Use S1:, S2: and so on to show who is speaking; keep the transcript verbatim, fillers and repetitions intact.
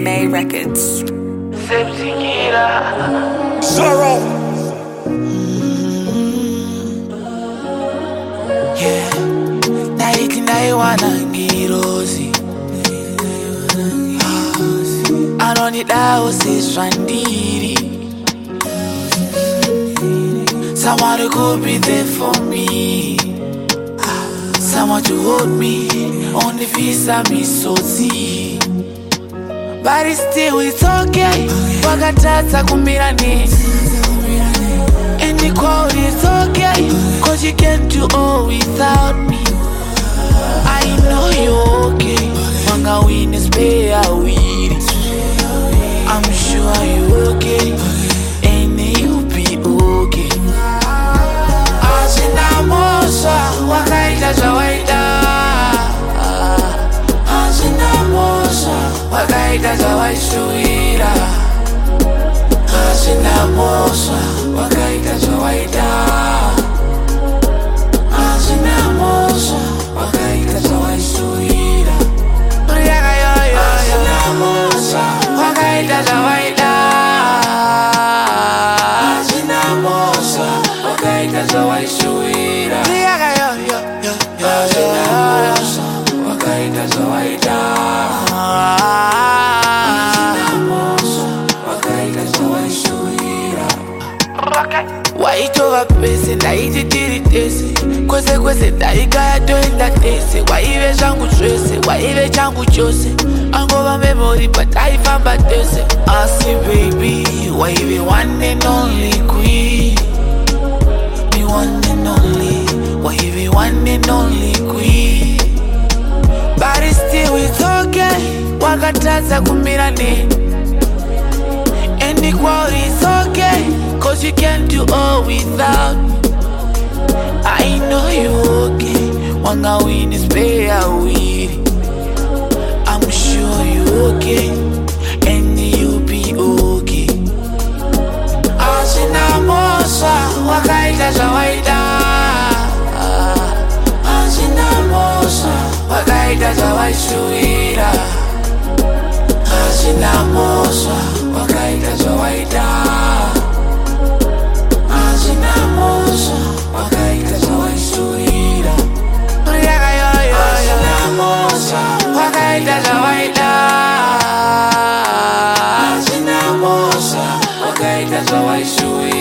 S1: May Records.
S2: Sorrow.
S3: Yeah, naiti naiwana ngirozi anonidao siswandiri. Someone who could be there for me, someone to hold me on the visa me so see. But it's still it's okay. Wakatata kumbirani. Any quality is okay, cause you can't do all without me. I know you're okay. Manga witness pay a weed. I'm sure you're okay. And you'll be okay. Asina mosa wakaita zawaida. Asina mosa wakaita zawaisuira. Asina mosa wakaita zawaida. Asina mosa wakaita zawaisuira. Asina mosa wakaita zawaida. Asina mosa wakaita zawaisuira. Asina mosa wakaita zawaida. Waitova pese ndaiti tiri tese, kwese kwese ndaigaya toenda tese. Waive zvangu zvese, waive changu chose, angova memory but aifamba tese. Asi baby, waive one and only queen. Me one and only, waive one and only queen. But it's still it's okay, wakatadza kumbirani. Any quality is okay, cause you can't do all without me. I know you're okay. Wanga win is pay a weed. I'm sure you're okay. And you'll be okay. Asina mosa wakaita zawaida. Asina mosa wakaita zawaisuira. Asina mosa wakaita zawaida. Asina mosa wakaita zawaisuira. Asina mosa wakaita zawaida. Asina mosa wakaita zawaisuira.